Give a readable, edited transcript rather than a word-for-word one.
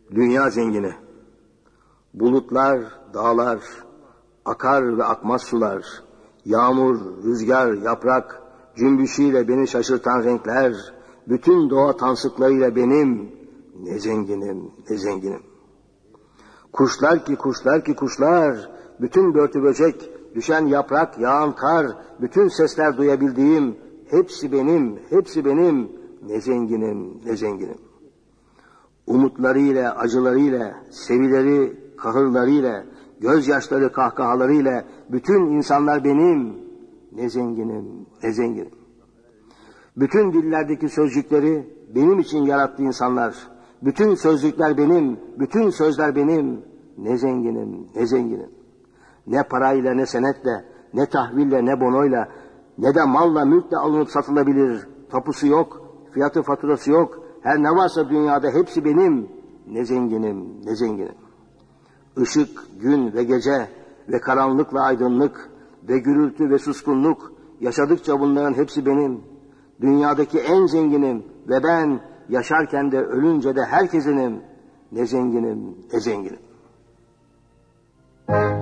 Dünya zengini. Bulutlar, dağlar, akar ve akmaz sular, yağmur, rüzgar, yaprak, cümbüşüyle beni şaşırtan renkler, bütün doğa tansıklarıyla benim, ne zenginim, ne zenginim. Kuşlar ki kuşlar ki kuşlar, bütün börtü böcek, düşen yaprak, yağan kar, bütün sesler duyabildiğim, hepsi benim, hepsi benim, ne zenginim, ne zenginim. Umutlarıyla, acılarıyla, sevileri, kahırlarıyla, gözyaşları, kahkahalarıyla, bütün insanlar benim, ne zenginim, ne zenginim. Bütün dillerdeki sözcükleri benim için yarattı insanlar. Bütün sözcükler benim, bütün sözler benim, ne zenginim, ne zenginim. Ne parayla, ne senetle, ne tahville, ne bonoyla, ne de malla, mülkle alınıp satılabilir. Tapusu yok, fiyatı faturası yok. Her ne varsa dünyada hepsi benim. Ne zenginim, ne zenginim. Işık, gün ve gece ve karanlıkla aydınlık ve gürültü ve suskunluk, yaşadıkça bunların hepsi benim. Dünyadaki en zenginim ve ben yaşarken de ölünce de herkesinim. Ne zenginim, ne zenginim.